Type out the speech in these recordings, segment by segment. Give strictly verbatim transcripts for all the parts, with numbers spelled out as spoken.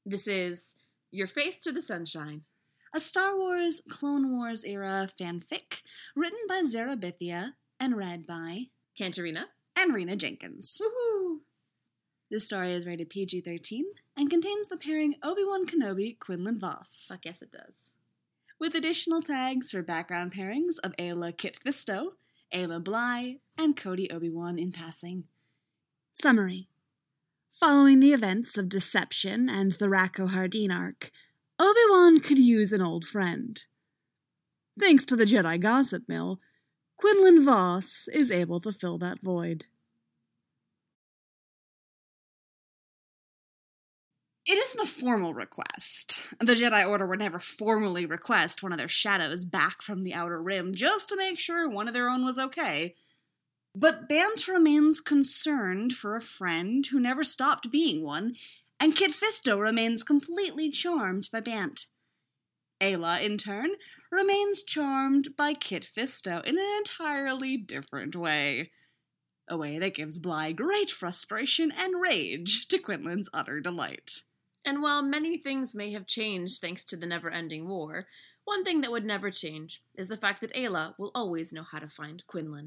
This is Your Face to the Sunshine, a Star Wars Clone Wars era fanfic written by Zara Bithia and read by Cantarina and Rena Jenkins. Woohoo! This story is rated P G thirteen and contains the pairing Obi-Wan Kenobi Quinlan Voss. I guess it does. With additional tags for background pairings of Ayla Kit Fisto, Ayla Bly, and Cody Obi-Wan in passing. Summary. Following the events of Deception and the Racco Hardeen arc, Obi-Wan could use an old friend. Thanks to the Jedi Gossip Mill, Quinlan Voss is able to fill that void. It isn't a formal request. The Jedi Order would never formally request one of their shadows back from the Outer Rim just to make sure one of their own was okay. But Bant remains concerned for a friend who never stopped being one, and Kit Fisto remains completely charmed by Bant. Ayla, in turn, remains charmed by Kit Fisto in an entirely different way. A way that gives Bly great frustration and rage to Quinlan's utter delight. And while many things may have changed thanks to the never-ending war, one thing that would never change is the fact that Ayla will always know how to find Quinlan.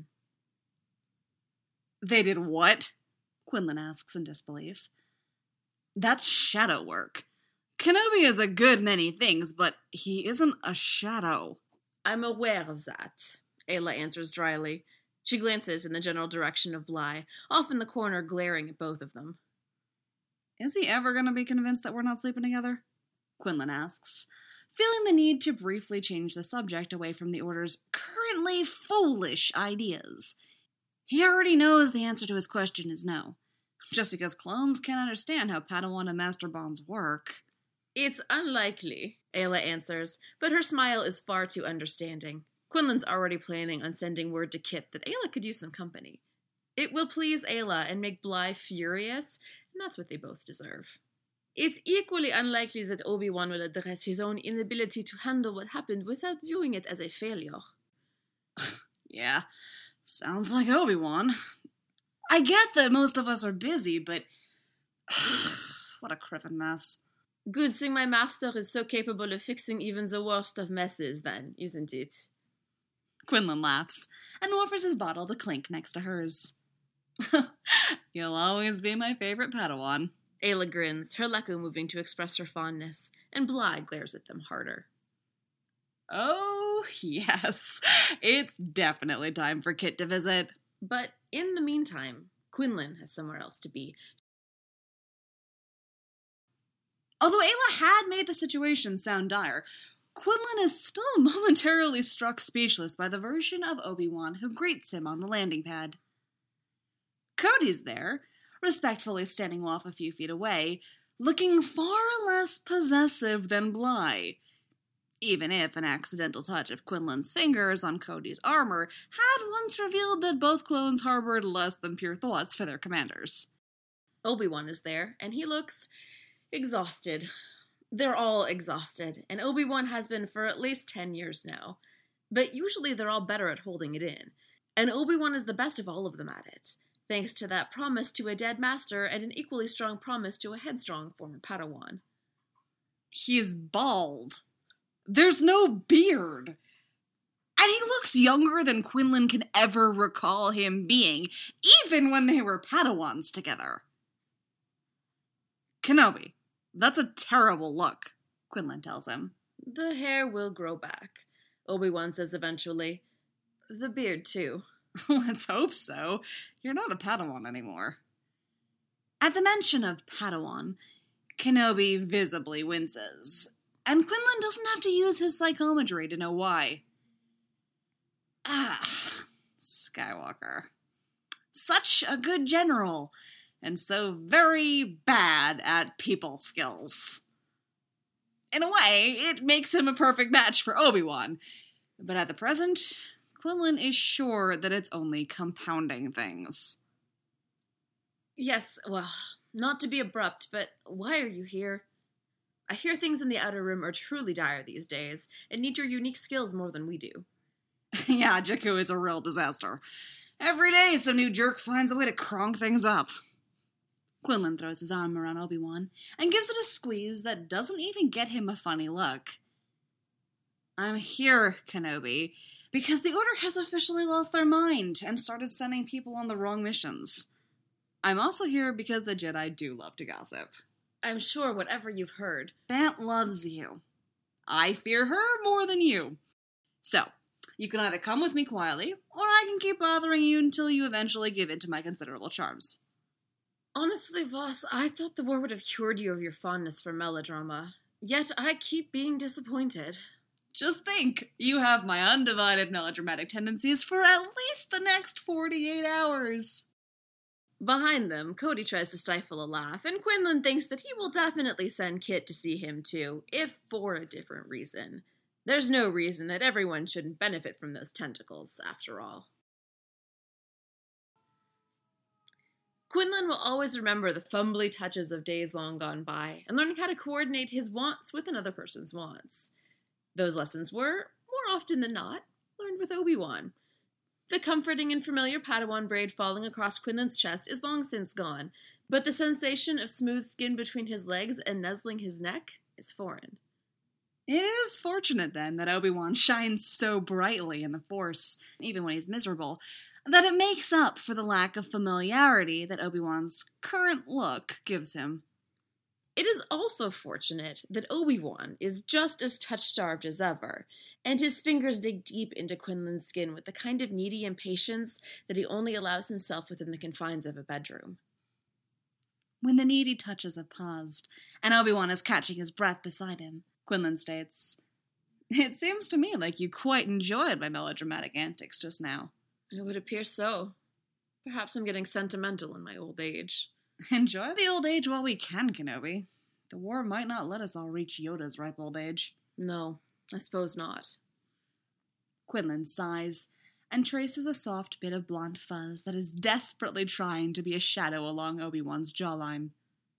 They did what? Quinlan asks in disbelief. That's shadow work. Kenobi is a good many things, but he isn't a shadow. I'm aware of that, Ayla answers dryly. She glances in the general direction of Bly, off in the corner glaring at both of them. Is he ever going to be convinced that we're not sleeping together? Quinlan asks, feeling the need to briefly change the subject away from the Order's currently foolish ideas. He already knows the answer to his question is no. Just because clones can't understand how Padawan and Master bonds work. It's unlikely, Ayla answers, but her smile is far too understanding. Quinlan's already planning on sending word to Kit that Ayla could use some company. It will please Ayla and make Bly furious, and that's what they both deserve. It's equally unlikely that Obi-Wan will address his own inability to handle what happened without viewing it as a failure. Yeah, sounds like Obi-Wan. I get that most of us are busy, but what a criven mess. Good thing my master is so capable of fixing even the worst of messes, then, isn't it? Quinlan laughs and offers his bottle to clink next to hers. You'll always be my favorite Padawan. Ayla grins, her Leku moving to express her fondness, and Bly glares at them harder. Oh, yes. It's definitely time for Kit to visit. But in the meantime, Quinlan has somewhere else to be. Although Ayla had made the situation sound dire, Quinlan is still momentarily struck speechless by the version of Obi-Wan who greets him on the landing pad. Cody's there, respectfully standing off a few feet away, looking far less possessive than Bly, even if an accidental touch of Quinlan's fingers on Cody's armor had once revealed that both clones harbored less than pure thoughts for their commanders. Obi-Wan is there, and he looks exhausted. They're all exhausted, and Obi-Wan has been for at least ten years now. But usually they're all better at holding it in, and Obi-Wan is the best of all of them at it, thanks to that promise to a dead master and an equally strong promise to a headstrong former Padawan. He's bald. There's no beard. And he looks younger than Quinlan can ever recall him being, even when they were Padawans together. Kenobi, that's a terrible look, Quinlan tells him. The hair will grow back, Obi-Wan says eventually. The beard, too. Let's hope so. You're not a Padawan anymore. At the mention of Padawan, Kenobi visibly winces, and Quinlan doesn't have to use his psychometry to know why. Ah, Skywalker. Such a good general, and so very bad at people skills. In a way, it makes him a perfect match for Obi-Wan, but at the present, Quinlan is sure that it's only compounding things. Yes, well, not to be abrupt, but why are you here? I hear things in the Outer Rim are truly dire these days, and need your unique skills more than we do. Yeah, Jakku is a real disaster. Every day some new jerk finds a way to cronk things up. Quinlan throws his arm around Obi-Wan and gives it a squeeze that doesn't even get him a funny look. I'm here, Kenobi, because the Order has officially lost their mind and started sending people on the wrong missions. I'm also here because the Jedi do love to gossip. I'm sure whatever you've heard. Bant loves you. I fear her more than you. So, you can either come with me quietly, or I can keep bothering you until you eventually give in to my considerable charms. Honestly, Voss, I thought the war would have cured you of your fondness for melodrama. Yet I keep being disappointed. Just think, you have my undivided melodramatic tendencies for at least the next forty-eight hours. Behind them, Cody tries to stifle a laugh, and Quinlan thinks that he will definitely send Kit to see him too, if for a different reason. There's no reason that everyone shouldn't benefit from those tentacles, after all. Quinlan will always remember the fumbly touches of days long gone by, and learning how to coordinate his wants with another person's wants. Those lessons were, more often than not, learned with Obi-Wan. The comforting and familiar Padawan braid falling across Quinlan's chest is long since gone, but the sensation of smooth skin between his legs and nuzzling his neck is foreign. It is fortunate, then, that Obi-Wan shines so brightly in the Force, even when he's miserable, that it makes up for the lack of familiarity that Obi-Wan's current look gives him. It is also fortunate that Obi-Wan is just as touch-starved as ever, and his fingers dig deep into Quinlan's skin with the kind of needy impatience that he only allows himself within the confines of a bedroom. When the needy touches have paused, and Obi-Wan is catching his breath beside him, Quinlan states, "It seems to me like you quite enjoyed my melodramatic antics just now." It would appear so. Perhaps I'm getting sentimental in my old age. Enjoy the old age while we can, Kenobi. The war might not let us all reach Yoda's ripe old age. No, I suppose not. Quinlan sighs and traces a soft bit of blonde fuzz that is desperately trying to be a shadow along Obi-Wan's jawline.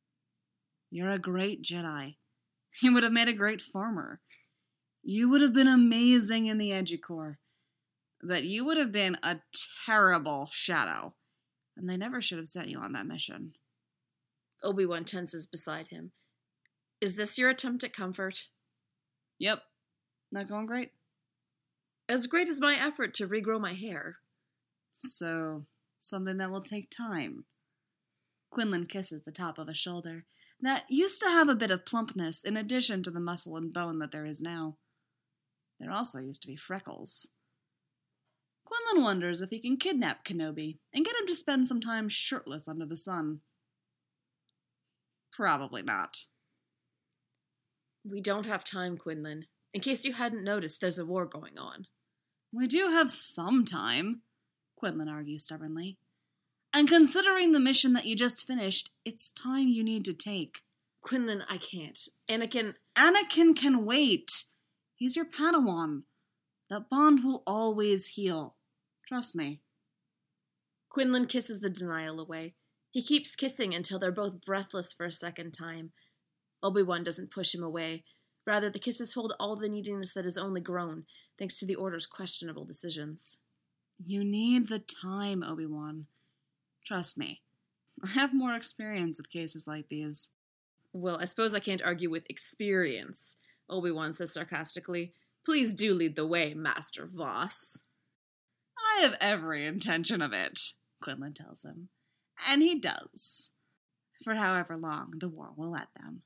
You're a great Jedi. You would have made a great farmer. You would have been amazing in the Edgy-Corps. But you would have been a terrible shadow. And they never should have sent you on that mission. Obi-Wan tenses beside him. Is this your attempt at comfort? Yep. Not going great? As great as my effort to regrow my hair. So, something that will take time. Quinlan kisses the top of a shoulder that used to have a bit of plumpness in addition to the muscle and bone that there is now. There also used to be freckles. Quinlan wonders if he can kidnap Kenobi and get him to spend some time shirtless under the sun. Probably not. We don't have time, Quinlan. In case you hadn't noticed, there's a war going on. We do have some time, Quinlan argues stubbornly. And considering the mission that you just finished, it's time you need to take. Quinlan, I can't. Anakin... Anakin can wait. He's your Padawan. That bond will always heal. Trust me. Quinlan kisses the denial away. He keeps kissing until they're both breathless for a second time. Obi-Wan doesn't push him away. Rather, the kisses hold all the neediness that has only grown, thanks to the Order's questionable decisions. You need the time, Obi-Wan. Trust me. I have more experience with cases like these. Well, I suppose I can't argue with experience, Obi-Wan says sarcastically. Please do lead the way, Master Voss. I have every intention of it, Quinlan tells him. And he does. For however long the war will let them.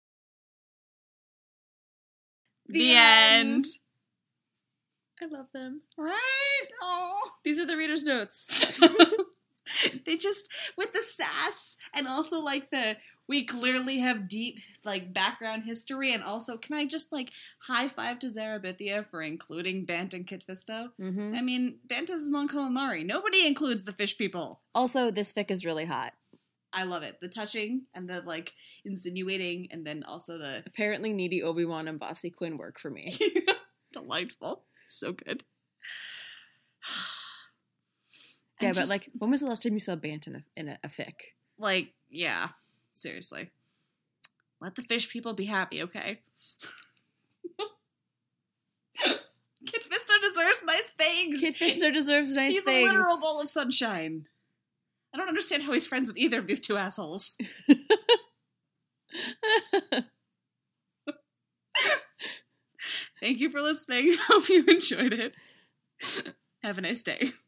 The, the end. end. I love them. Right? Oh. These are the reader's notes. They just, with the sass, and also, like, the, we clearly have deep, like, background history, and also, can I just, like, high-five to Zarabithia for including Bant and Kit Fisto? Mm-hmm. I mean, Bant is Mon Calamari. Nobody includes the fish people. Also, this fic is really hot. I love it. The touching, and the, like, insinuating, and then also the... Apparently needy Obi-Wan and Bossy Quinn work for me. Delightful. So good. Yeah, And but, just, like, when was the last time you saw Bant in a, in a, a fic? Like, yeah. Seriously. Let the fish people be happy, okay? Kit Fisto deserves nice things. Kit Fisto deserves nice He's things. He's a literal bowl of sunshine. I don't understand how he's friends with either of these two assholes. Thank you for listening. Hope you enjoyed it. Have a nice day.